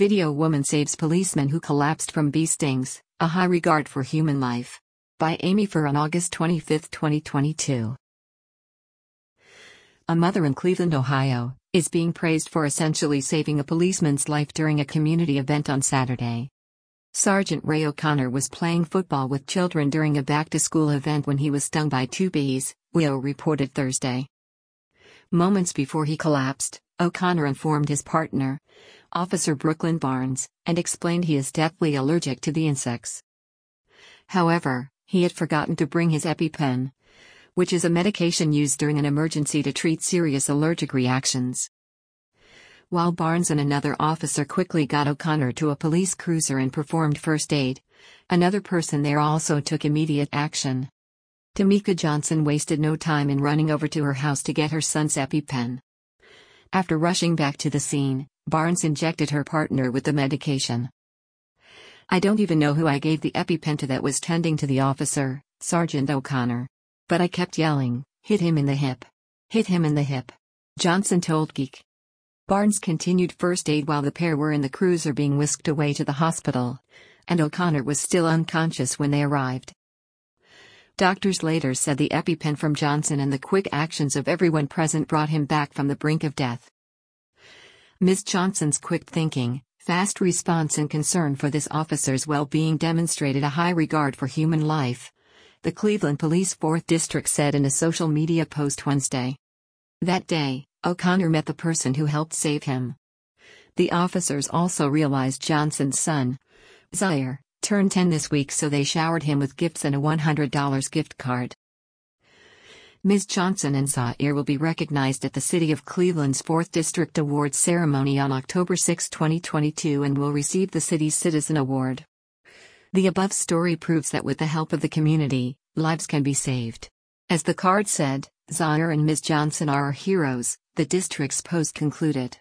Video woman saves policeman who collapsed from bee stings, a high regard for human life. By Amy Furr on August 25, 2022. A mother in Cleveland, Ohio, is being praised for essentially saving a policeman's life during a community event on Saturday. Sergeant Ray O'Connor was playing football with children during a back-to-school event when he was stung by 2 bees, WIO reported Thursday. Moments before he collapsed, O'Connor informed his partner, Officer Brooklyn Barnes, and explained he is deathly allergic to the insects. However, he had forgotten to bring his EpiPen, which is a medication used during an emergency to treat serious allergic reactions. While Barnes and another officer quickly got O'Connor to a police cruiser and performed first aid, another person there also took immediate action. Tamika Johnson wasted no time in running over to her house to get her son's EpiPen. After rushing back to the scene, Barnes injected her partner with the medication. "I don't even know who I gave the EpiPen to," that was tending to the officer, Sergeant O'Connor. "But I kept yelling, 'Hit him in the hip! Hit him in the hip!'" Johnson told Geek. Barnes continued first aid while the pair were in the cruiser being whisked away to the hospital, and O'Connor was still unconscious when they arrived. Doctors later said the EpiPen from Johnson and the quick actions of everyone present brought him back from the brink of death. Ms. Johnson's quick thinking, fast response and concern for this officer's well-being demonstrated a high regard for human life, the Cleveland Police 4th District said in a social media post Wednesday. That day, O'Connor met the person who helped save him. The officers also realized Johnson's son, Zaire, turned 10 this week, so they showered him with gifts and a $100 gift card. Ms. Johnson and Zaire will be recognized at the City of Cleveland's 4th District Awards ceremony on October 6, 2022 and will receive the city's Citizen Award. The above story proves that with the help of the community, lives can be saved. As the card said, Zaire and Ms. Johnson are our heroes, the district's post concluded.